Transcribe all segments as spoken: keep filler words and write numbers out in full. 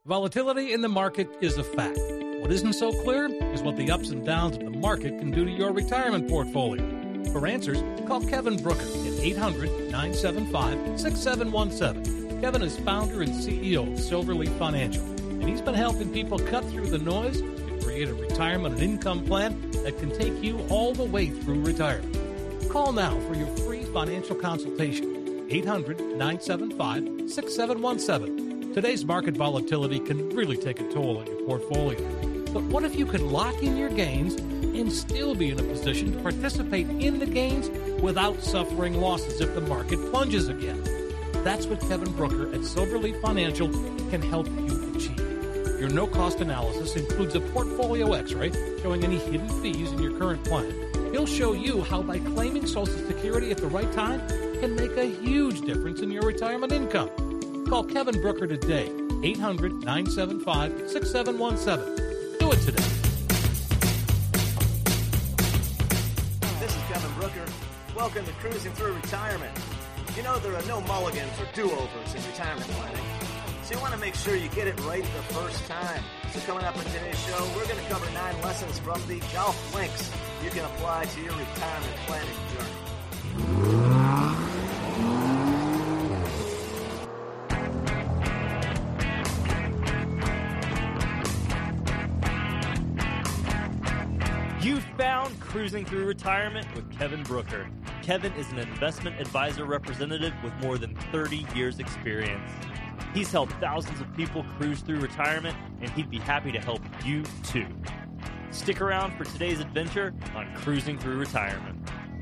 Volatility in the market is a fact. What isn't so clear is what the ups and downs of the market can do to your retirement portfolio. For answers, call Kevin Brooker at eight hundred, nine seven five, six seven one seven. Kevin is founder and C E O of Silverleaf Financial, and he's been helping people cut through the noise to create a retirement and income plan that can take you all the way through retirement. Call now for your free financial consultation. eight hundred, nine seven five, six seven one seven. Today's market volatility can really take a toll on your portfolio. But what if you could lock in your gains and still be in a position to participate in the gains without suffering losses if the market plunges again? That's what Kevin Brooker at Silverleaf Financial can help you achieve. Your no-cost analysis includes a portfolio x-ray showing any hidden fees in your current plan. He'll show you how by claiming Social Security at the right time can make a huge difference in your retirement income. Call Kevin Brooker today, eight hundred, nine seven five, six seven one seven. Do it today. This is Kevin Brooker. Welcome to Cruising Through Retirement. You know there are no mulligans or do-overs in retirement planning, so you want to make sure you get it right the first time. So coming up in today's show, we're going to cover nine lessons from the golf links you can apply to your retirement planning journey. You found Cruising Through Retirement with Kevin Brooker. Kevin is an investment advisor representative with more than thirty years experience. He's helped thousands of people cruise through retirement, and he'd be happy to help you too. Stick around for today's adventure on Cruising Through Retirement.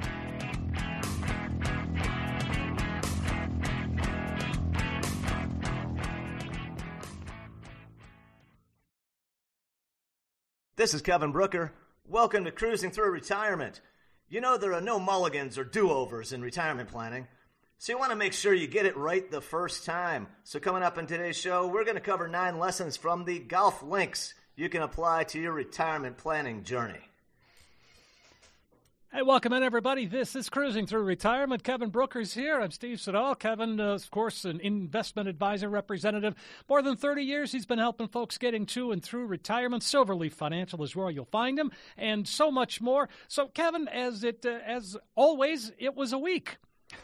This is Kevin Brooker. Welcome to Cruising Through Retirement. You know there are no mulligans or do-overs in retirement planning, so you want to make sure you get it right the first time. So coming up in today's show, we're going to cover nine lessons from the golf links you can apply to your retirement planning journey. Hey, welcome in, everybody. This is Cruising Through Retirement. Kevin Brooker's here. I'm Steve Siddall. Kevin, uh, of course, an investment advisor representative. More than thirty years, he's been helping folks getting to and through retirement. Silverleaf Financial is where you'll find him, and so much more. So, Kevin, as it uh, as always, it was a week.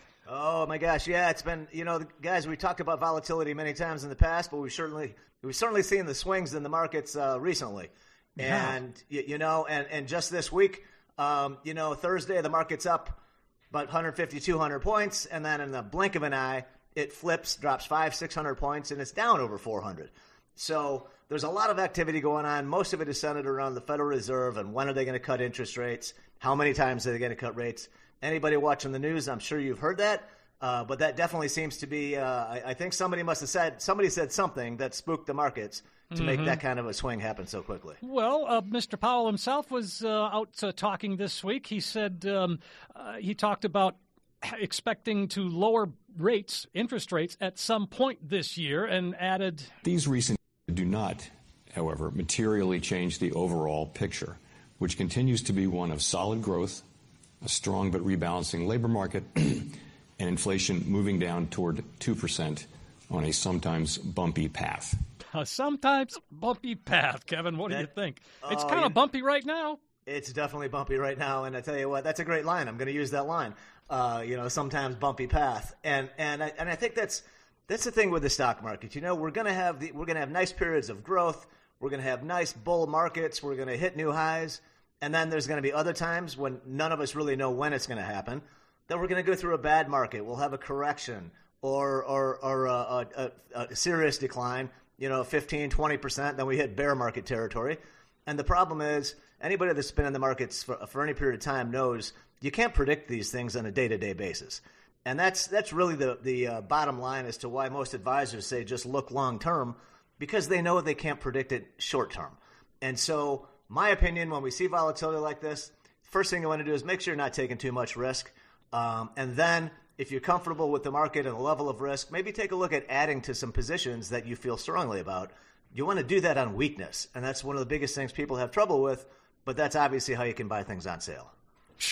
Oh, my gosh, yeah, it's been, you know, guys, we talked about volatility many times in the past, but we've certainly, we've certainly seen the swings in the markets uh, recently. Yeah. And, you, you know, and, and just this week, Um, you know, Thursday, the market's up about one fifty, two hundred points, and then in the blink of an eye, it flips, drops five, six hundred points, and it's down over four hundred. So there's a lot of activity going on. Most of it is centered around the Federal Reserve and when are they going to cut interest rates, how many times are they going to cut rates. Anybody watching the news, I'm sure you've heard that, uh, but that definitely seems to be, uh, I, I think somebody must have said, somebody said something that spooked the markets to mm-hmm. make that kind of a swing happen so quickly. Well, uh, Mister Powell himself was uh, out uh, talking this week. He said um, uh, he talked about expecting to lower rates, interest rates, at some point this year, and added, "These recent do not, however, materially change the overall picture, which continues to be one of solid growth, a strong but rebalancing labor market, and inflation moving down toward two percent on a sometimes bumpy path." A sometimes bumpy path, Kevin. What do that, you think? Oh, it's kind of yeah. bumpy right now. It's definitely bumpy right now, and I tell you what, that's a great line. I'm going to use that line. Uh, you know, sometimes bumpy path, and and I, and I think that's that's the thing with the stock market. You know, we're going to have the, we're going to have nice periods of growth. We're going to have nice bull markets. We're going to hit new highs, and then there's going to be other times when none of us really know when it's going to happen. Then we're going to go through a bad market. We'll have a correction or or or a, a, a, a serious decline. You know, fifteen, twenty percent, then we hit bear market territory. And the problem is, anybody that's been in the markets for, for any period of time knows you can't predict these things on a day-to-day basis. And that's that's really the, the uh, bottom line as to why most advisors say just look long-term, because they know they can't predict it short-term. And so, my opinion, when we see volatility like this, first thing you want to do is make sure you're not taking too much risk. Um, and then, if you're comfortable with the market and the level of risk, maybe take a look at adding to some positions that you feel strongly about. You want to do that on weakness, and that's one of the biggest things people have trouble with, but that's obviously how you can buy things on sale. Sure.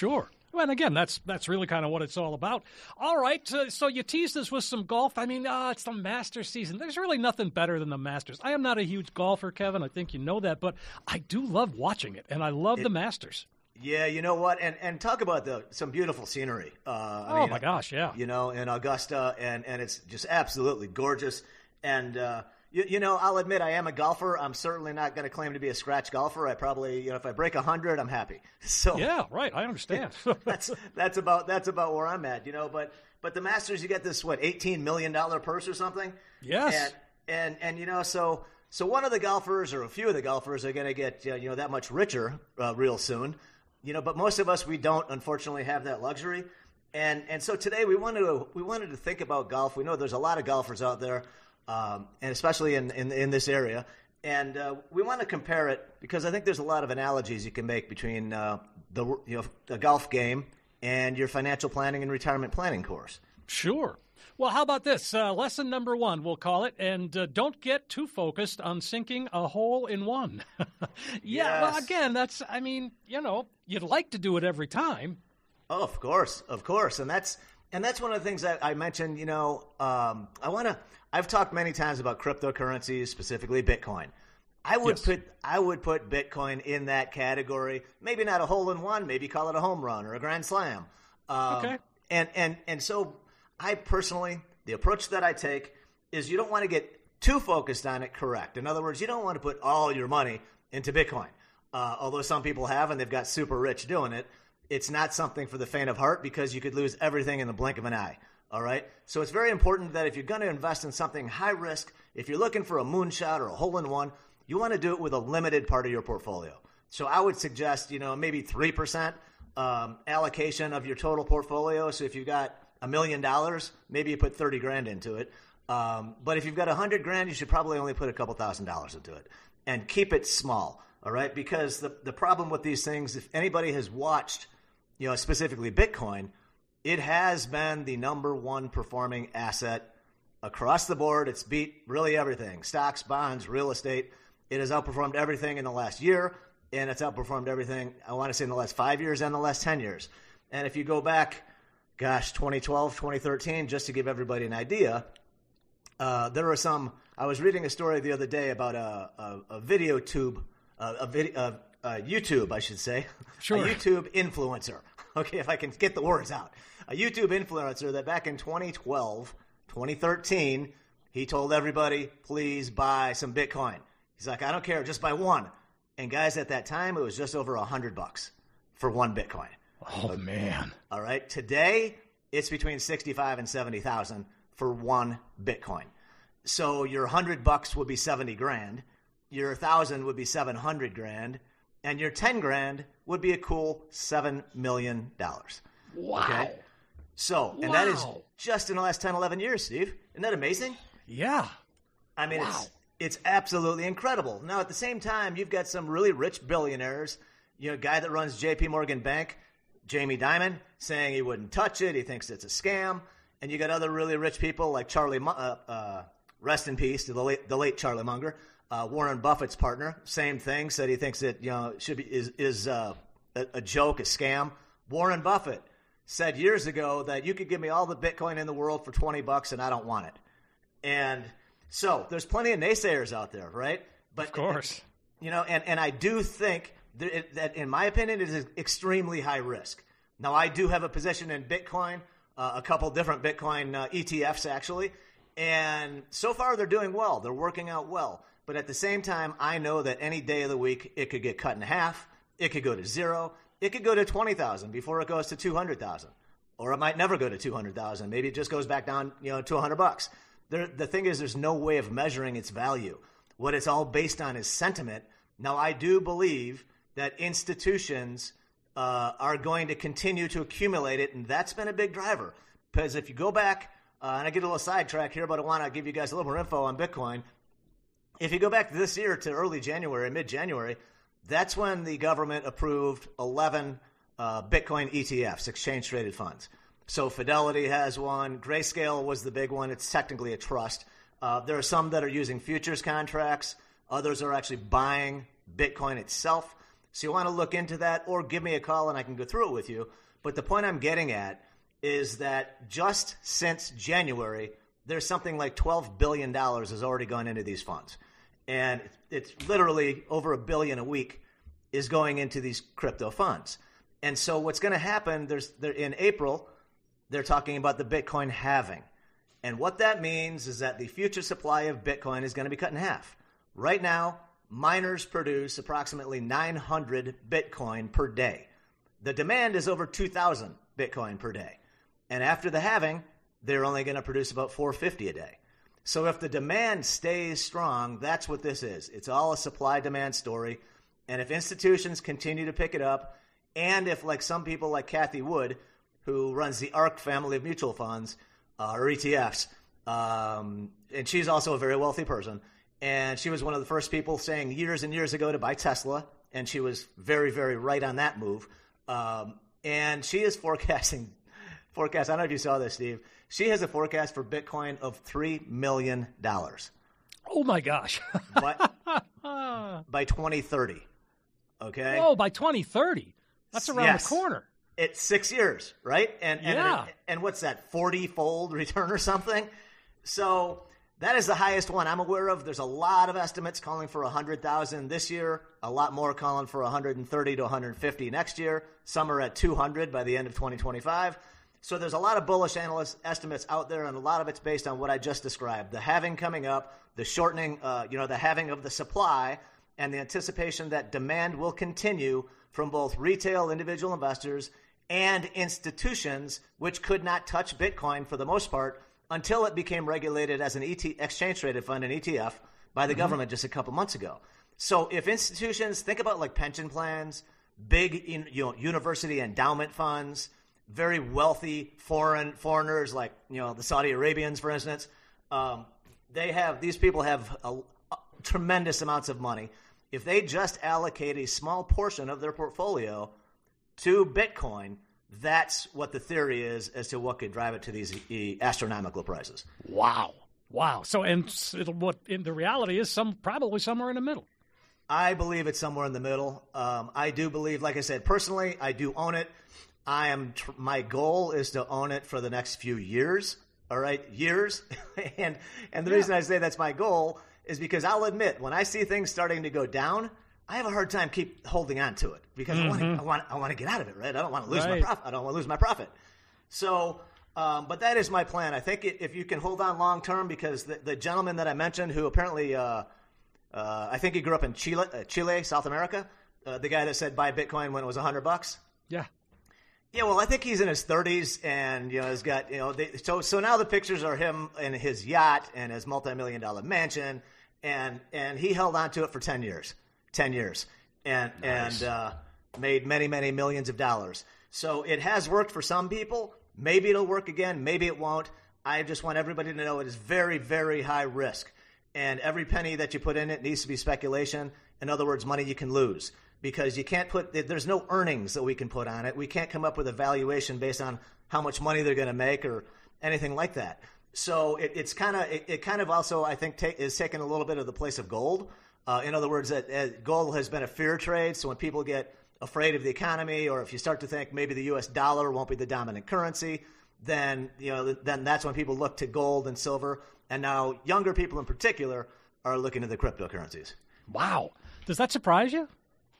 Well, and again, that's that's really kind of what it's all about. All right, uh, so you teased us with some golf. I mean, uh, it's the Masters season. There's really nothing better than the Masters. I am not a huge golfer, Kevin. I think you know that, but I do love watching it, and I love it, the Masters. Yeah, you know what? And and talk about the some beautiful scenery. Uh, I oh, mean, my gosh, yeah. You know, in Augusta, and, and it's just absolutely gorgeous. And, uh, you, you know, I'll admit I am a golfer. I'm certainly not going to claim to be a scratch golfer. I probably, you know, if I break one hundred, I'm happy. So yeah, right. I understand. that's that's about that's about where I'm at, you know. But but the Masters, you get this, what, eighteen million dollars purse or something? Yes. And, and, and you know, so so one of the golfers or a few of the golfers are going to get, uh, you know, that much richer uh, real soon. You know, but most of us, we don't, unfortunately, have that luxury. And and so today we wanted to we wanted to think about golf. We know there's a lot of golfers out there, um, and especially in, in, in this area. And uh, we want to compare it because I think there's a lot of analogies you can make between uh, the you know the golf game and your financial planning and retirement planning course. Sure. Well, how about this? Uh, lesson number one, we'll call it, and uh, don't get too focused on sinking a hole in one. yeah, yes. Well, again, that's, I mean, you know, you'd like to do it every time. Oh, of course, of course. And that's and that's one of the things that I mentioned, you know, um, I want to, I've talked many times about cryptocurrencies, specifically Bitcoin. I would yes. put I would put Bitcoin in that category. Maybe not a hole in one, maybe call it a home run or a grand slam. Um, okay. And, and, and so I personally, the approach that I take is you don't want to get too focused on it, correct. In other words, you don't want to put all your money into Bitcoin. Uh, although some people have and they've got super rich doing it, it's not something for the faint of heart because you could lose everything in the blink of an eye. All right? So it's very important that if you're going to invest in something high risk, if you're looking for a moonshot or a hole in one, you want to do it with a limited part of your portfolio. So I would suggest, you know, maybe three percent um, allocation of your total portfolio. So if you've got a million dollars, maybe you put thirty grand into it. Um, but if you've got a hundred grand, you should probably only put a couple thousand dollars into it and keep it small. All right. Because the, the problem with these things, if anybody has watched, you know, specifically Bitcoin, it has been the number one performing asset across the board. It's beat really everything. Stocks, bonds, real estate. It has outperformed everything in the last year. And it's outperformed everything, I want to say, in the last five years and the last ten years. And if you go back, gosh, twenty twelve, twenty thirteen, just to give everybody an idea, uh, there are some, I was reading a story the other day about a, a, a video tube, uh, a, video, uh, uh, YouTube, I should say, sure. a YouTube influencer. Okay, if I can get the words out. A YouTube influencer that back in twenty twelve, twenty thirteen, he told everybody, please buy some Bitcoin. He's like, I don't care, just buy one. And guys, at that time, it was just over a hundred bucks for one Bitcoin. Oh, man. All right. Today, it's between sixty-five and seventy thousand for one Bitcoin. So your hundred bucks would be seventy grand. Your thousand would be seven hundred grand. And your ten grand would be a cool seven million dollars. Wow. Okay. So, and wow. that is just in the last ten, eleven years, Steve. Isn't that amazing? Yeah. I mean, wow. it's it's absolutely incredible. Now, at the same time, you've got some really rich billionaires. You know, a guy that runs J P Morgan Bank, Jamie Dimon, saying he wouldn't touch it. He thinks it's a scam. And you got other really rich people like Charlie, uh, uh, rest in peace to the late, the late Charlie Munger, uh, Warren Buffett's partner. Same thing, said he thinks it, you know, should be is is uh, a, a joke, a scam. Warren Buffett said years ago that you could give me all the Bitcoin in the world for twenty bucks and I don't want it. And so there's plenty of naysayers out there, right? But of course, you know, and, and I do think that, it, that, in my opinion, it is extremely high risk. Now, I do have a position in Bitcoin, uh, a couple different Bitcoin uh, E T Fs actually, and so far they're doing well. They're working out well. But at the same time, I know that any day of the week it could get cut in half. It could go to zero. It could go to twenty thousand before it goes to two hundred thousand, or it might never go to two hundred thousand. Maybe it just goes back down, you know, to one hundred bucks. There, the thing is, there's no way of measuring its value. What it's all based on is sentiment. Now, I do believe that institutions uh, are going to continue to accumulate it, and that's been a big driver. Because if you go back, uh, and I get a little sidetrack here, but I want to give you guys a little more info on Bitcoin. If you go back this year to early January, mid-January, that's when the government approved eleven uh, Bitcoin E T Fs, exchange-traded funds. So Fidelity has one. Grayscale was the big one. It's technically a trust. Uh, there are some that are using futures contracts. Others are actually buying Bitcoin itself. So you want to look into that or give me a call and I can go through it with you. But the point I'm getting at is that just since January, there's something like twelve billion dollars has already gone into these funds. And it's literally over a billion a week is going into these crypto funds. And so what's going to happen, there's there, in April, they're talking about the Bitcoin halving. And what that means is that the future supply of Bitcoin is going to be cut in half. Right now, miners produce approximately nine hundred Bitcoin per day. The demand is over two thousand Bitcoin per day. And after the halving, they're only going to produce about four hundred fifty a day. So if the demand stays strong, that's what this is. It's all a supply-demand story. And if institutions continue to pick it up, and if, like some people like Cathie Wood, who runs the ARK family of mutual funds, uh, or E T Fs, um, and she's also a very wealthy person, and she was one of the first people saying years and years ago to buy Tesla, and she was very, very right on that move. Um, and she is forecasting, forecast, I don't know if you saw this, Steve, she has a forecast for Bitcoin of three million dollars. Oh, my gosh. by, by twenty thirty, okay? Oh, by twenty thirty. That's around yes. the corner. It's six years, right? And and, yeah. and and what's that, forty-fold return or something? So that is the highest one I'm aware of. There's a lot of estimates calling for one hundred thousand this year, a lot more calling for one hundred thirty to one hundred fifty next year. Some are at two hundred by the end of twenty twenty-five. So there's a lot of bullish analyst estimates out there, and a lot of it's based on what I just described. The halving coming up, the shortening, uh, you know, the halving of the supply, and the anticipation that demand will continue from both retail individual investors and institutions, which could not touch Bitcoin for the most part until it became regulated as an E T, exchange-traded fund, an E T F, by the mm-hmm. government just a couple months ago. So if institutions, think about like pension plans, big you know, university endowment funds, very wealthy foreign foreigners like you know the Saudi Arabians, for instance, um, they have these people have a, a tremendous amounts of money. If they just allocate a small portion of their portfolio to Bitcoin, that's what the theory is as to what could drive it to these e- astronomical prices. Wow. Wow. So, and it'll, what in the reality is some probably somewhere in the middle. I believe it's somewhere in the middle. Um, I do believe, like I said, personally, I do own it. I am. Tr- my goal is to own it for the next few years. All right, years. and and the yeah. reason I say that's my goal is because I'll admit when I see things starting to go down, I have a hard time keep holding on to it because mm-hmm. I want to, I want I want to get out of it, right? I don't want to lose right. my profit. I don't want to lose my profit. So, um, but that is my plan. I think if you can hold on long term, because the, the gentleman that I mentioned, who apparently, uh, uh, I think he grew up in Chile, uh, Chile, South America, uh, the guy that said buy Bitcoin when it was a hundred bucks. Yeah. Yeah, well, I think he's in his thirties, and you know, he's got you know, they, so so now the pictures are him in his yacht and his multi-million dollar mansion, and and he held on to it for ten years. Ten years, and nice. and uh, made many, many millions of dollars. So it has worked for some people. Maybe it'll work again. Maybe it won't. I just want everybody to know it is very, very high risk. And every penny that you put in it needs to be speculation. In other words, money you can lose. Because you can't put – there's no earnings that we can put on it. We can't come up with a valuation based on how much money they're going to make or anything like that. So it, it's kind of it, – it kind of also, I think, ta- is taking a little bit of the place of gold. Uh, in other words, that uh, gold has been a fear trade. So when people get afraid of the economy, or if you start to think maybe the U S dollar won't be the dominant currency, then you know then that's when people look to gold and silver. And now younger people in particular are looking to the cryptocurrencies. Wow. Does that surprise you?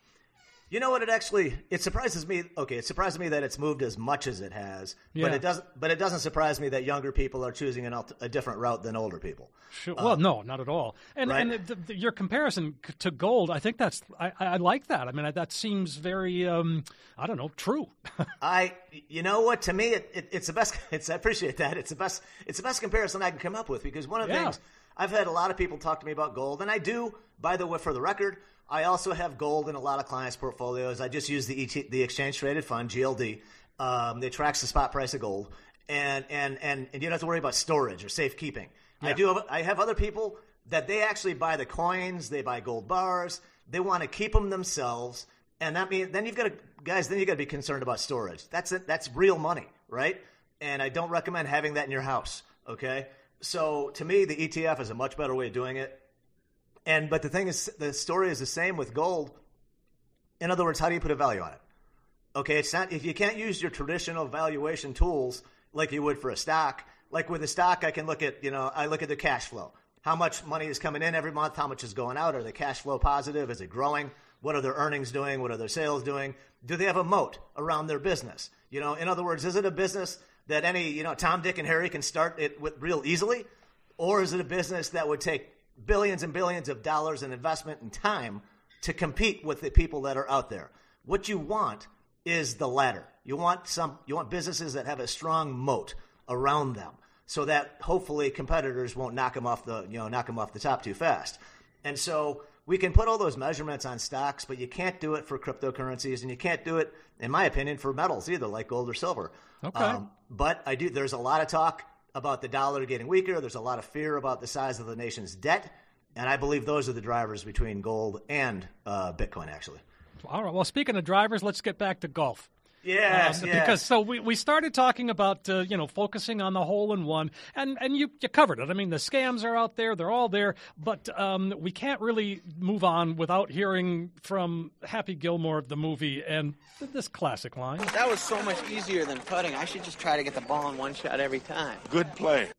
You know what? It actually it surprises me. Okay, it surprises me that it's moved as much as it has, yeah. but it doesn't. But it doesn't surprise me that younger people are choosing an, a different route than older people. Sure. Well, um, no, not at all. And right? and the, the, your comparison to gold, I think that's I, I like that. I mean, that seems very um, I don't know, true. I, you know what? To me, it, it, it's the best. It's I appreciate that. It's the best. It's the best comparison I can come up with because one of the yeah. things I've had a lot of people talk to me about gold, and I do. By the way, for the record. I also have gold in a lot of clients' portfolios. I just use the E T, the exchange-traded fund, G L D. Um, it tracks the spot price of gold, and and and, and you don't have to worry about storage or safekeeping. Yeah. I do. Have, I have other people that they actually buy the coins, they buy gold bars, they want to keep them themselves, and that means then you've got to guys. Then you got to be concerned about storage. That's it. That's real money, right? And I don't recommend having that in your house. Okay, so to me, the E T F is a much better way of doing it. And but the thing is, the story is the same with gold. In other words, how do you put a value on it? Okay, it's not if you can't use your traditional valuation tools like you would for a stock. Like with a stock, I can look at, you know, I look at the cash flow. How much money is coming in every month? How much is going out? Are they cash flow positive? Is it growing? What are their earnings doing? What are their sales doing? Do they have a moat around their business? You know, in other words, is it a business that any, you know, Tom, Dick, and Harry can start it with real easily? Or is it a business that would take billions and billions of dollars in investment and time to compete with the people that are out there? What you want is the latter. You want some, you want businesses that have a strong moat around them, so that hopefully competitors won't knock them off the, you know, knock them off the top too fast. And so we can put all those measurements on stocks, but you can't do it for cryptocurrencies, and you can't do it, in my opinion, for metals either, like gold or silver. Okay. Um, but I do. There's a lot of talk about the dollar getting weaker. There's a lot of fear about the size of the nation's debt, and I believe those are the drivers between gold and uh, Bitcoin, actually. All right. Well, speaking of drivers, let's get back to golf. Yes, um, yes. Because so we, we started talking about uh, you know focusing on the hole in one, and and you, you covered it. I mean, the scams are out there; they're all there. But um, we can't really move on without hearing from Happy Gilmore, the movie, and this classic line. That was so much easier than putting. I should just try to get the ball in one shot every time. Good play.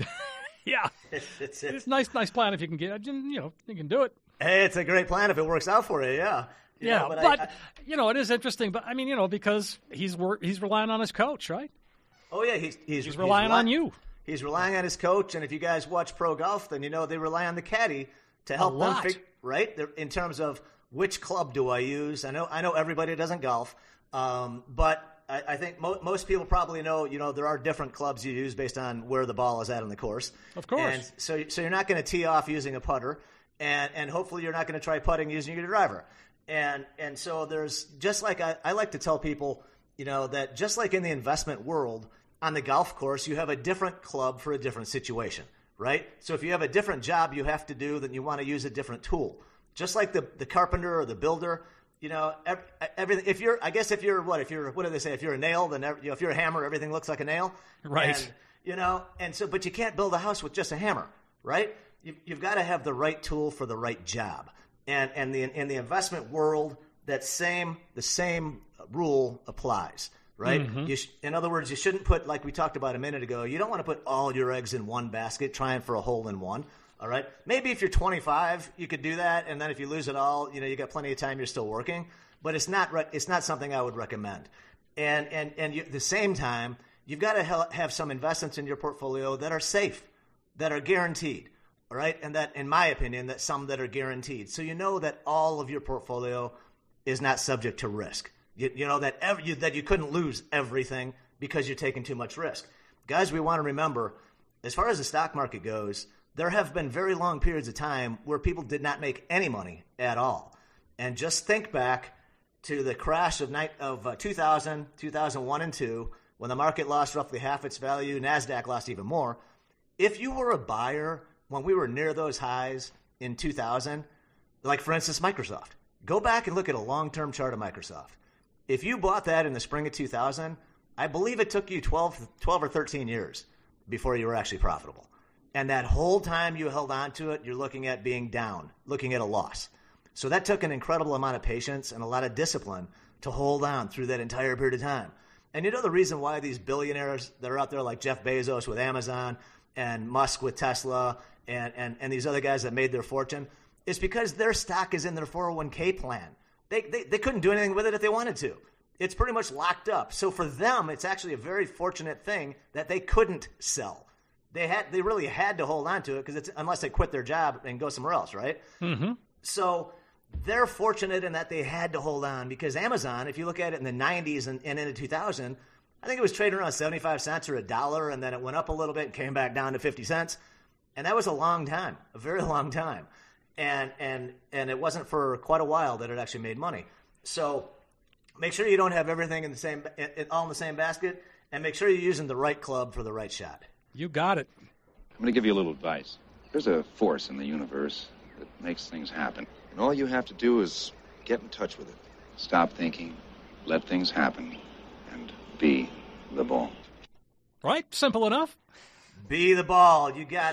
Yeah, It's, it's, it's nice, nice plan if you can get it. You know, you can do it. Hey, it's a great plan if it works out for you. Yeah. You Yeah, know, but, I, I, you know, it is interesting. But I mean, you know, because he's work, he's relying on his coach, right? oh yeah, he's he's, He's relying on you. He's relying on his coach, and if you guys watch pro golf, then you know they rely on the caddy to help them. lot. Fig- right, They're, in terms of which club do I use? I know I know everybody doesn't golf, um, but I, I think mo- most people probably know. You know, there are different clubs you use based on where the ball is at on the course. Of course. And so so you're not going to tee off using a putter, and and hopefully you're not going to try putting using your driver. And and so there's just like I, I like to tell people, you know, that just like in the investment world, on the golf course, you have a different club for a different situation, right? So if you have a different job you have to do, then you want to use a different tool. Just like the, the carpenter or the builder, you know, every, everything. If you're, I guess if you're what, if you're, what do they say? If you're a nail, then every, you know, if you're a hammer, everything looks like a nail, Right. And, you know, and so, but you can't build a house with just a hammer, right? You, you've got to have the right tool for the right job. And and the in the investment world, that same the same rule applies, right? Mm-hmm. You sh- in other words, you shouldn't put, like we talked about a minute ago, you don't want to put all your eggs in one basket trying for a hole in one. All right, maybe if you're twenty-five, you could do that, and then if you lose it all, you know, you got plenty of time. You're still working, but it's not re- it's not something I would recommend. And and and you, at the same time, you've got to ha- have some investments in your portfolio that are safe, that are guaranteed. All right, and that, in my opinion, that some that are guaranteed. So you know that all of your portfolio is not subject to risk. You, you know that ev- you, that you couldn't lose everything because you're taking too much risk. Guys, we want to remember, as far as the stock market goes, there have been very long periods of time where people did not make any money at all. And just think back to the crash of, night, of uh, two thousand, two thousand one, and two, when the market lost roughly half its value, NASDAQ lost even more. If you were a buyer when we were near those highs in two thousand, like for instance, Microsoft, go back and look at a long-term chart of Microsoft. If you bought that in the spring of two thousand, I believe it took you twelve, twelve or thirteen years before you were actually profitable. And that whole time you held on to it, you're looking at being down, looking at a loss. So that took an incredible amount of patience and a lot of discipline to hold on through that entire period of time. And you know the reason why these billionaires that are out there like Jeff Bezos with Amazon and Musk with Tesla and, and, and these other guys that made their fortune, is because their stock is in their four oh one k plan. They, they they couldn't do anything with it if they wanted to. It's pretty much locked up. So for them, it's actually a very fortunate thing that they couldn't sell. They had they really had to hold on to it because it's unless they quit their job and go somewhere else, right? Mm-hmm. So they're fortunate in that they had to hold on because Amazon, if you look at it in the nineties and, and into two thousand, I think it was trading around seventy-five cents or a dollar, and then it went up a little bit and came back down to fifty cents. And that was a long time, a very long time. And and and it wasn't for quite a while that it actually made money. So make sure you don't have everything in the same, all in the same basket, and make sure you're using the right club for the right shot. You got it. I'm going to give you a little advice. There's a force in the universe that makes things happen. And all you have to do is get in touch with it. Stop thinking, let things happen, and be the ball. Right? Simple enough. Be the ball. You got it.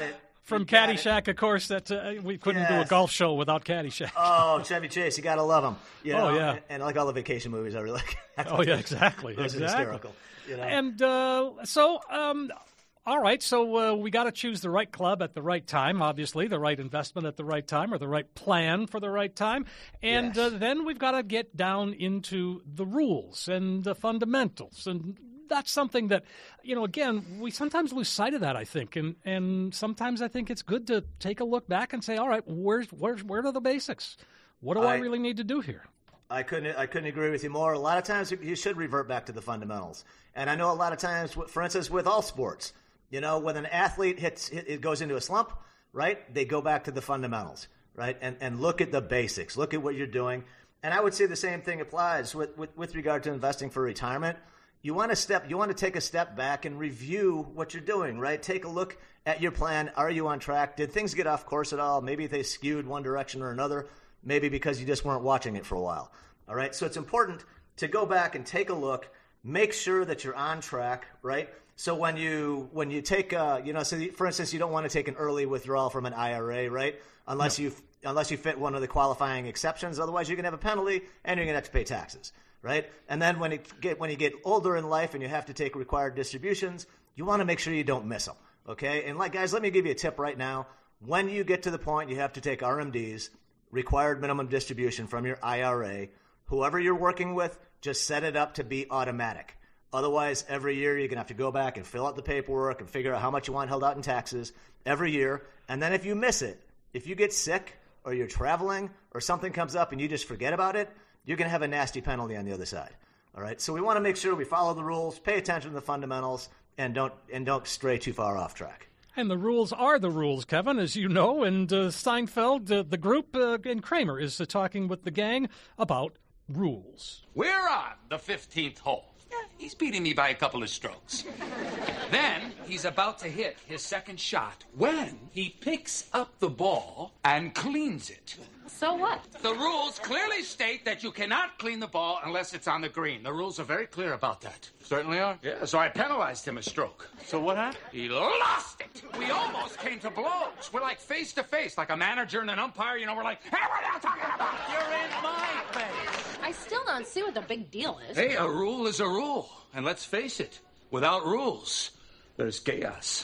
from Caddyshack, of course, that uh, we couldn't yes. do a golf show without Caddyshack. Oh, Chevy Chase, you got to love him. You know? Oh, yeah. And, and like all the vacation movies, I really like. Oh, yeah, exactly. Those exactly. are hysterical. You know? And uh, so, um, all right, so uh, we got to choose the right club at the right time, obviously, the right investment at the right time, or the right plan for the right time. And yes. uh, then we've got to get down into the rules and the fundamentals. And that's something that, you know, again, we sometimes lose sight of that, I think. And and sometimes I think it's good to take a look back and say, all right, where's, where's, where are the basics? What do I, I really need to do here? I couldn't I couldn't agree with you more. A lot of times you should revert back to the fundamentals. And I know a lot of times, for instance, with all sports, you know, when an athlete hits, it goes into a slump, right? They go back to the fundamentals, right? And and look at the basics. Look at what you're doing. And I would say the same thing applies with, with, with regard to investing for retirement. You want to step, you want to take a step back and review what you're doing, right? Take a look at your plan. Are you on track? Did things get off course at all? Maybe they skewed one direction or another. Maybe because you just weren't watching it for a while. All right. So it's important to go back and take a look, make sure that you're on track, right? So when you when you take, uh, you know, so for instance, you don't want to take an early withdrawal from an I R A, right? Unless no. you unless you fit one of the qualifying exceptions. Otherwise, you're going to have a penalty and you're going to have to pay taxes. Right? And then when it get when you get older in life and you have to take required distributions, you want to make sure you don't miss them. Okay? And like guys, let me give you a tip right now. When you get to the point you have to take R M Ds, required minimum distribution from your I R A, whoever you're working with, just set it up to be automatic. Otherwise, every year you're going to have to go back and fill out the paperwork and figure out how much you want held out in taxes every year. And then if you miss it, if you get sick or you're traveling or something comes up and you just forget about it, you're going to have a nasty penalty on the other side. All right. So we want to make sure we follow the rules, pay attention to the fundamentals, and don't and don't stray too far off track. And the rules are the rules, Kevin, as you know. And uh, Seinfeld, uh, the group, uh, and Kramer is uh, talking with the gang about rules. We're on the fifteenth hole. Yeah, he's beating me by a couple of strokes. Then he's about to hit his second shot when he picks up the ball and cleans it. So what? The rules clearly state that you cannot clean the ball unless it's on the green. The rules are very clear about that. Certainly are. Yeah, so I penalized him a stroke. So what happened? He lost it. We almost came to blows. We're like face to face, like a manager and an umpire. You know, we're like, hey, what are you talking about? You're in my face. I still don't see what the big deal is. Hey, a rule is a rule. And let's face it, without rules, there's chaos.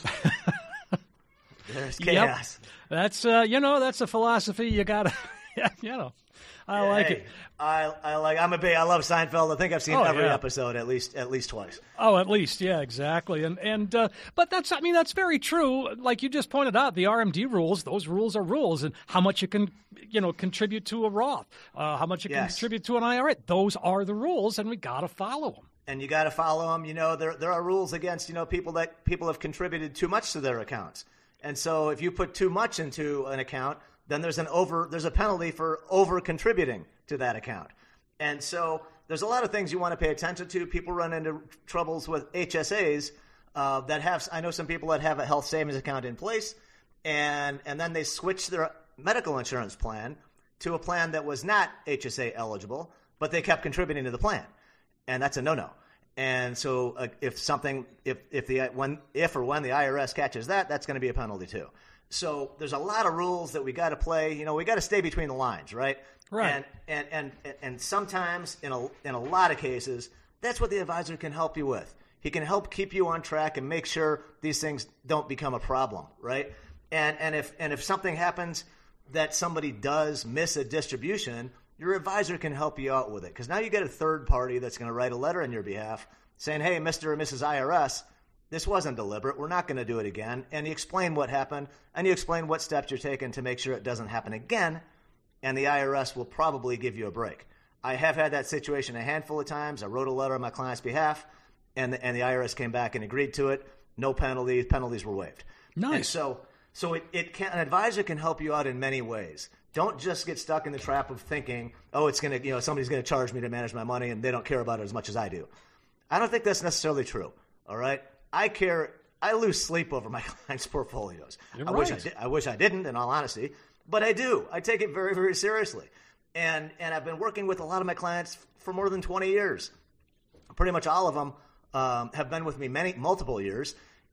There's chaos. Yep. That's, uh, you know, that's a philosophy you got to, you know, I yeah, like hey, it. I, I like, I'm a big, I love Seinfeld. I think I've seen oh, every yeah. episode at least, at least twice. Oh, at least. Yeah, exactly. And, and, uh, but that's, I mean, that's very true. Like you just pointed out, the R M D rules, those rules are rules, and how much you can, you know, contribute to a Roth, uh, how much you can yes. contribute to an I R A. Those are the rules, and we got to follow them. And you got to follow them. You know, there there are rules against, you know, people that people have contributed too much to their accounts. And so if you put too much into an account, then there's an over there's a penalty for over contributing to that account. And so there's a lot of things you want to pay attention to. People run into troubles with H S As uh, that have, I know some people that have a health savings account in place, and and then they switch their medical insurance plan to a plan that was not H S A eligible, but they kept contributing to the plan. And that's a no-no. And so uh, if something, if if the when if or when the I R S catches that, that's going to be a penalty too. So there's a lot of rules that we got to play. You know, we got to stay between the lines, right? Right. And and and and sometimes, in a in a lot of cases, that's what the advisor can help you with. He can help keep you on track and make sure these things don't become a problem, right? And and if and if something happens that somebody does miss a distribution, your advisor can help you out with it, because now you get a third party that's going to write a letter on your behalf saying, hey, Mister or Missus I R S, this wasn't deliberate. We're not going to do it again. And you explain what happened, and you explain what steps you're taking to make sure it doesn't happen again, and the I R S will probably give you a break. I have had that situation a handful of times. I wrote a letter on my client's behalf, and the, and the I R S came back and agreed to it. No penalties. Penalties were waived. Nice. And so, so it, it can, an advisor can help you out in many ways. Don't just get stuck in the trap of thinking, oh, it's going to, you know, somebody's going to charge me to manage my money and they don't care about it as much as I do. I don't think that's necessarily true. All right. I care. I lose sleep over my clients' portfolios. You're I right. wish I did. I wish I didn't, in all honesty, but I do. I take it very, very seriously. And, and I've been working with a lot of my clients for more than twenty years. Pretty much all of them um, have been with me many, multiple years.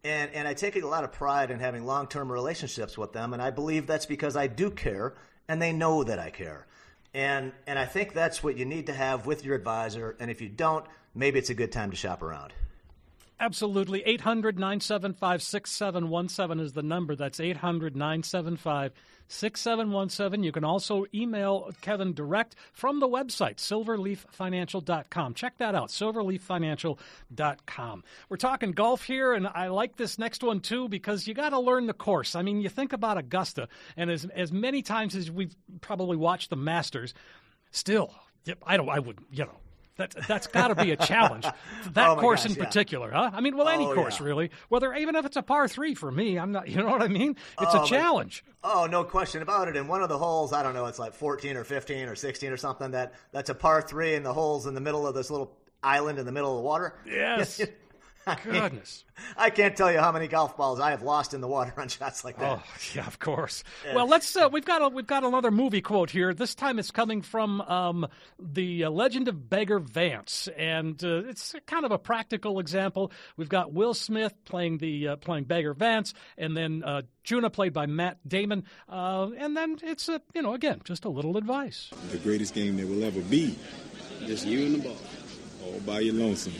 And and I take a lot of pride in having long-term relationships with them, and I believe that's because I do care, and they know that I care. And and I think that's what you need to have with your advisor, and if you don't, maybe it's a good time to shop around. Absolutely. eight hundred, nine seven five, six seven one seven is the number. That's eight hundred, nine seven five, six seven one seven. You can also email Kevin direct from the website, silverleaf financial dot com. Check that out, silverleaf financial dot com. We're talking golf here, and I like this next one, too, because you got to learn the course. I mean, you think about Augusta, and as as many times as we've probably watched the Masters, still, I don't, I would, you know, That, that's got to be a challenge. That oh course gosh, in yeah. particular, huh? I mean, well, any oh, course, yeah. really. Whether even if it's a par three for me, I'm not, you know what I mean? It's oh, a challenge. But, oh, no question about it. And one of the holes, I don't know, it's like fourteen or fifteen or sixteen or something, that that's a par three, and the hole's in the middle of this little island in the middle of the water. Yes. I mean, Goodness. I can't tell you how many golf balls I have lost in the water on shots like that. Oh, yeah, of course. Yeah. Well, let's. Uh, we've got a, we've got another movie quote here. This time it's coming from um, the uh, Legend of Beggar Vance, and uh, it's kind of a practical example. We've got Will Smith playing the uh, playing Beggar Vance, and then uh, Juna played by Matt Damon, uh, and then it's a you know again just a little advice. The greatest game there will ever be, just you and the ball, all by your lonesome.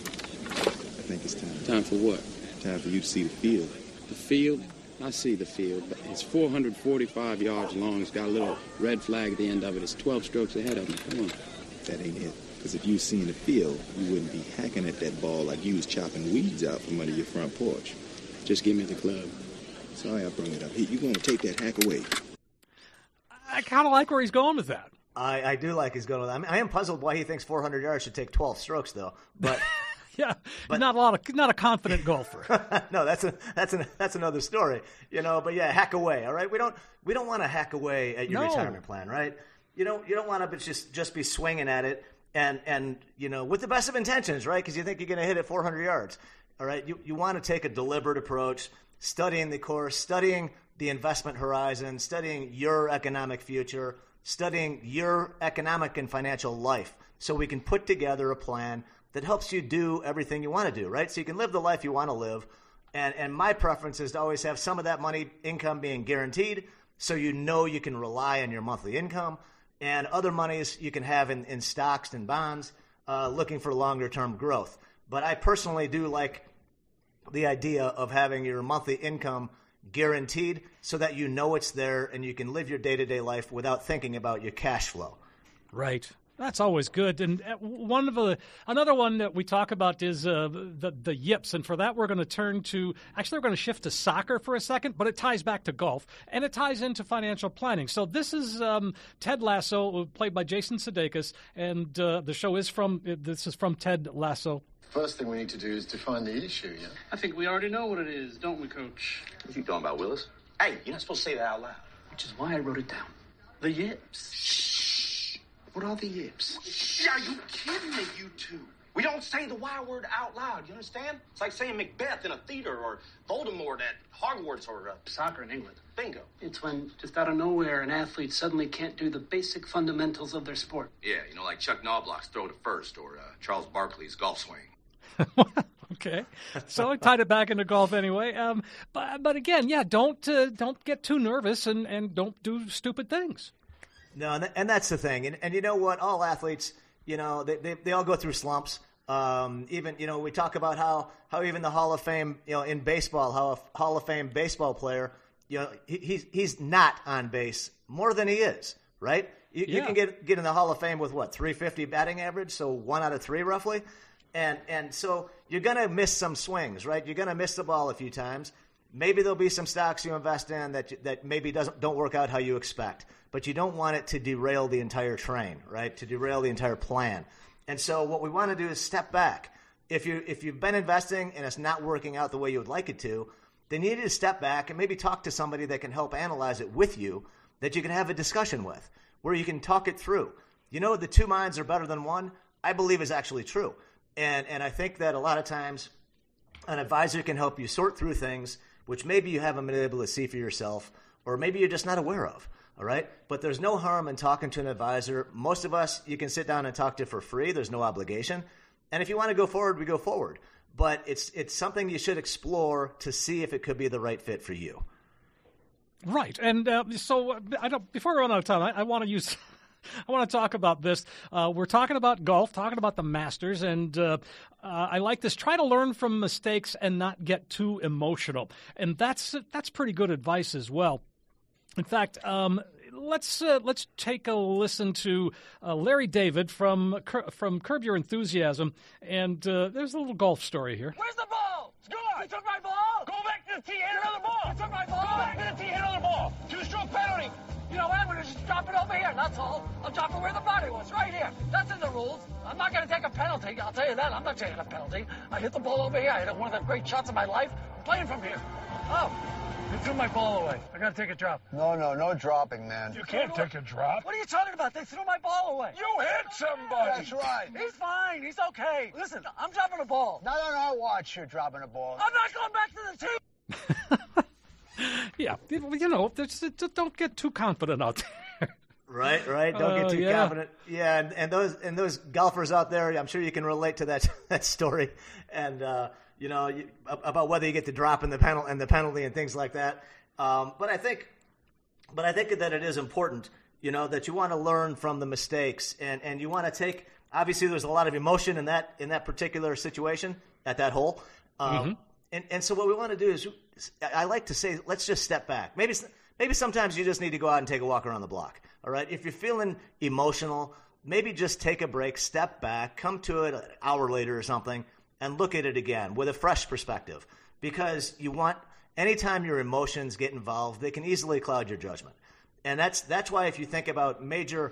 I think it's time. Time for what? Time for you to see the field. The field? I see the field, but it's four hundred forty-five yards long. It's got a little red flag at the end of it. It's twelve strokes ahead of me. Come on. That ain't it. Because if you was seeing the field, you wouldn't be hacking at that ball like you was chopping weeds out from under your front porch. Just give me the club. Sorry I brought it up. Here, you going to take that hack away. I kind of like where he's going with that. I, I do like he's going with that. I, mean, I am puzzled why he thinks four hundred yards should take twelve strokes, though. But... Yeah, but not a lot of, not a confident golfer. no, that's a that's a that's another story, you know. But yeah, hack away. All right, we don't we don't want to hack away at your no. retirement plan, right? You don't you don't want to just just be swinging at it and and you know with the best of intentions, right? Because you think you're going to hit it four hundred yards. All right, you you want to take a deliberate approach, studying the course, studying the investment horizon, studying your economic future, studying your economic and financial life, so we can put together a plan that helps you do everything you want to do, right? So you can live the life you want to live. And and my preference is to always have some of that money income being guaranteed, so you know you can rely on your monthly income. And other monies you can have in, in stocks and bonds, uh, looking for longer-term growth. But I personally do like the idea of having your monthly income guaranteed so that you know it's there and you can live your day-to-day life without thinking about your cash flow. Right. That's always good. And one of the another one that we talk about is uh, the the yips. And for that, we're going to turn to actually we're going to shift to soccer for a second, but it ties back to golf and it ties into financial planning. So this is um, Ted Lasso, played by Jason Sudeikis, and uh, the show is from this is from Ted Lasso. First thing we need to do is define the issue. Yeah. I think we already know what it is, don't we, Coach? What are you talking about, Willis? Hey, you're not supposed to say that out loud. Which is why I wrote it down. The yips. Shh. What are the yips? Shh, are you kidding me, you two? We don't say the Y word out loud, you understand? It's like saying Macbeth in a theater or Voldemort at Hogwarts or uh, soccer in England. Bingo. It's when, just out of nowhere, an athlete suddenly can't do the basic fundamentals of their sport. Yeah, you know, like Chuck Knobloch's throw to first or uh, Charles Barkley's golf swing. Okay, so I tied it back into golf anyway. Um, but but again, yeah, don't uh, don't get too nervous and, and don't do stupid things. No, and that's the thing. And, and you know what? All athletes, you know, they, they, they all go through slumps. Um, even, you know, we talk about how, how even the Hall of Fame, you know, in baseball, how a Hall of Fame baseball player, you know, he, he's, he's not on base more than he is, right? You, yeah. you can get get in the Hall of Fame with, what, three fifty batting average, so one out of three roughly? And, and so you're going to miss some swings, right? You're going to miss the ball a few times. Maybe there'll be some stocks you invest in that that maybe doesn't don't work out how you expect. But you don't want it to derail the entire train, right? To derail the entire plan. And so what we want to do is step back. If you if you've been investing and it's not working out the way you would like it to, then you need to step back and maybe talk to somebody that can help analyze it with you, that you can have a discussion with, where you can talk it through. You know, the two minds are better than one, I believe is actually true. And and I think that a lot of times an advisor can help you sort through things which maybe you haven't been able to see for yourself, or maybe you're just not aware of. All right. But there's no harm in talking to an advisor. Most of us, you can sit down and talk to for free. There's no obligation. And if you want to go forward, we go forward. but it's it's something you should explore to see if it could be the right fit for you. Right, and uh, so uh, I don't. Before we run out of time, I, I want to use. I want to talk about this. Uh, we're talking about golf, talking about the Masters, and uh, uh, I like this. Try to learn from mistakes and not get too emotional, and that's that's pretty good advice as well. In fact, um, let's uh, let's take a listen to uh, Larry David from from Curb Your Enthusiasm, and uh, there's a little golf story here. Where's the ball? Score! You took my ball! Go back to the tee, hit another ball! You took my ball! Go back to the tee, hit another ball! Two-stroke penalty! You know what? I'm going to just drop it over here, that's all. I'll drop it where the body was, right here. That's in the rules. I'm not going to take a penalty, I'll tell you that. I'm not taking a penalty. I hit the ball over here. I hit one of the great shots of my life. I'm playing from here. Oh, you threw my ball away. I got to take a drop. No, no, no dropping, man. You can't take a drop. What are you talking about? They threw my ball away. You hit somebody. That's right. He's fine. He's okay. Listen, I'm dropping a ball. No, no, no, watch you dropping a ball. I'm not going back to the tee. Yeah, you know, don't get too confident out there. Right, right. Don't uh, get too yeah. confident. Yeah, and, and those and those golfers out there, I'm sure you can relate to that that story, and uh, you know you, about whether you get to drop in the penalty and the penalty and things like that. Um, but I think, but I think that it is important, you know, that you want to learn from the mistakes, and, and you want to take. Obviously, there's a lot of emotion in that in that particular situation at that hole. Um, mm-hmm. And, and so what we want to do is, I like to say, let's just step back. Maybe maybe sometimes you just need to go out and take a walk around the block, all right? If you're feeling emotional, maybe just take a break, step back, come to it an hour later or something, and look at it again with a fresh perspective. Because you want, anytime your emotions get involved, they can easily cloud your judgment. And that's that's why if you think about major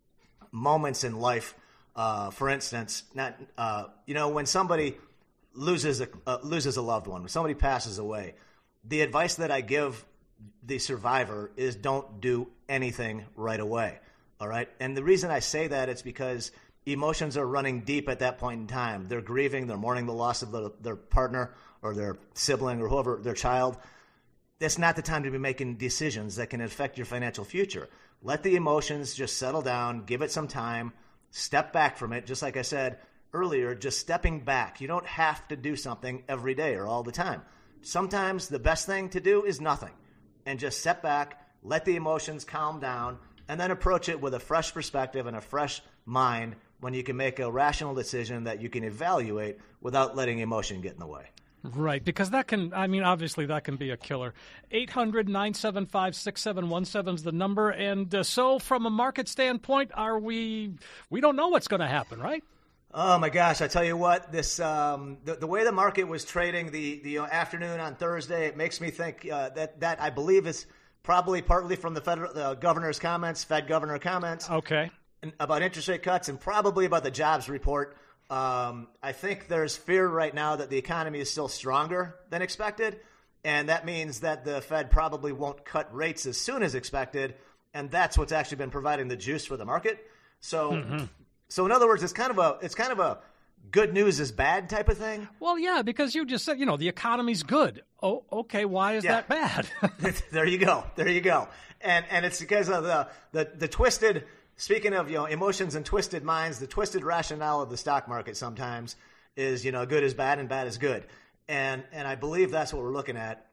moments in life, uh, for instance, not uh, you know, when somebody loses a uh, loses a loved one, when somebody passes away, the advice that I give the survivor is don't do anything right away. All right. And the reason I say that is because emotions are running deep at that point in time. They're grieving, they're mourning the loss of the, their partner or their sibling or whoever, their child. That's not the time to be making decisions that can affect your financial future. Let the emotions just settle down, give it some time, step back from it. Just like I said earlier, just stepping back. You don't have to do something every day or all the time. Sometimes the best thing to do is nothing, and just step back, let the emotions calm down, and then approach it with a fresh perspective and a fresh mind when you can make a rational decision that you can evaluate without letting emotion get in the way. Right, because that can, I mean, obviously that can be a killer. eight hundred, nine seven five, six seven one seven is the number, and uh, so from a market standpoint, are we, we don't know what's going to happen, right? Oh my gosh! I tell you what, this um, the, the way the market was trading the the afternoon on Thursday, it makes me think uh, that that I believe is probably partly from the federal the governor's comments, Fed governor comments, okay, about interest rate cuts, and probably about the jobs report. Um, I think there's fear right now that the economy is still stronger than expected, and that means that the Fed probably won't cut rates as soon as expected, and that's what's actually been providing the juice for the market. So. Mm-hmm. So in other words, it's kind of a it's kind of a good news is bad type of thing. Well, yeah, because you just said, you know, the economy's good. Oh, okay, why is yeah. that bad? There you go. There you go. And and it's because of the, the the twisted, speaking of, you know, emotions and twisted minds, the twisted rationale of the stock market sometimes is, you know, good is bad and bad is good. And and I believe that's what we're looking at.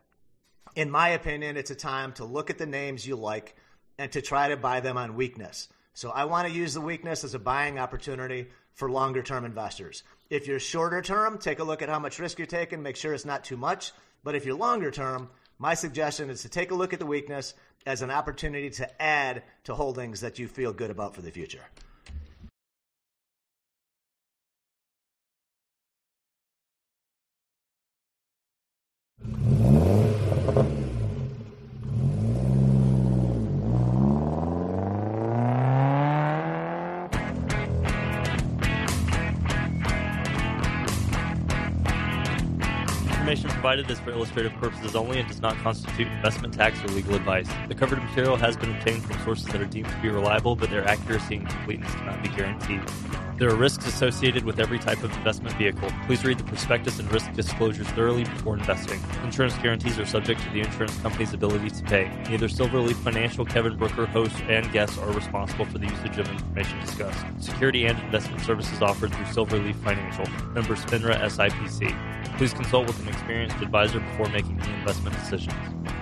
In my opinion, it's a time to look at the names you like and to try to buy them on weakness. So I want to use the weakness as a buying opportunity for longer-term investors. If you're shorter term, take a look at how much risk you're taking, make sure it's not too much. But if you're longer term, my suggestion is to take a look at the weakness as an opportunity to add to holdings that you feel good about for the future. Information provided is for illustrative purposes only and does not constitute investment, tax, or legal advice. The covered material has been obtained from sources that are deemed to be reliable, but their accuracy and completeness cannot be guaranteed. There are risks associated with every type of investment vehicle. Please read the prospectus and risk disclosures thoroughly before investing. Insurance guarantees are subject to the insurance company's ability to pay. Neither Silverleaf Financial, Kevin Brooker, hosts, and guests are responsible for the usage of information discussed. Security and investment services offered through Silverleaf Financial. Member FINRA S I P C. Please consult with an experienced advisor before making any investment decisions.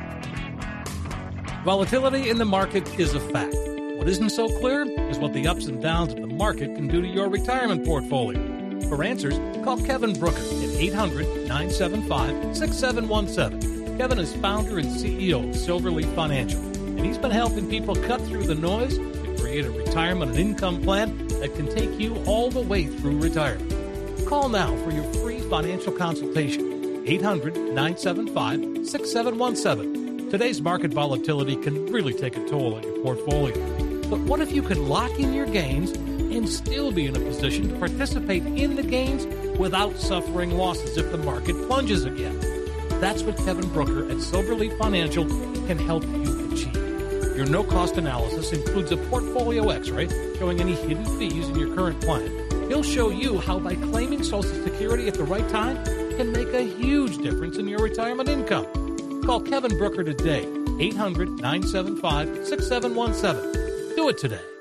Volatility in the market is a fact. What isn't so clear is what the ups and downs of the market can do to your retirement portfolio. For answers, call Kevin Brooker at eight hundred, nine seven five, six seven one seven. Kevin is founder and C E O of Silverleaf Financial, and he's been helping people cut through the noise to create a retirement and income plan that can take you all the way through retirement. Call now for your free financial consultation, eight hundred, nine seven five, six seven one seven. Today's market volatility can really take a toll on your portfolio. But what if you could lock in your gains and still be in a position to participate in the gains without suffering losses if the market plunges again? That's what Kevin Brooker at Silverleaf Financial can help you achieve. Your no-cost analysis includes a portfolio x-ray showing any hidden fees in your current plan. He'll show you how by claiming Social Security at the right time can make a huge difference in your retirement income. Call Kevin Brooker today, eight hundred, nine seven five, six seven one seven. Do it today.